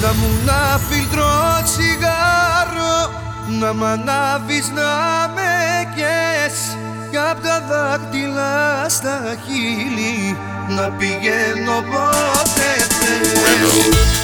Να μου να φιλτρώ τσιγάρο, να μ' ανάβεις να με καις, κι απ' τα δάχτυλα στα χείλη να πηγαίνω πότε θες.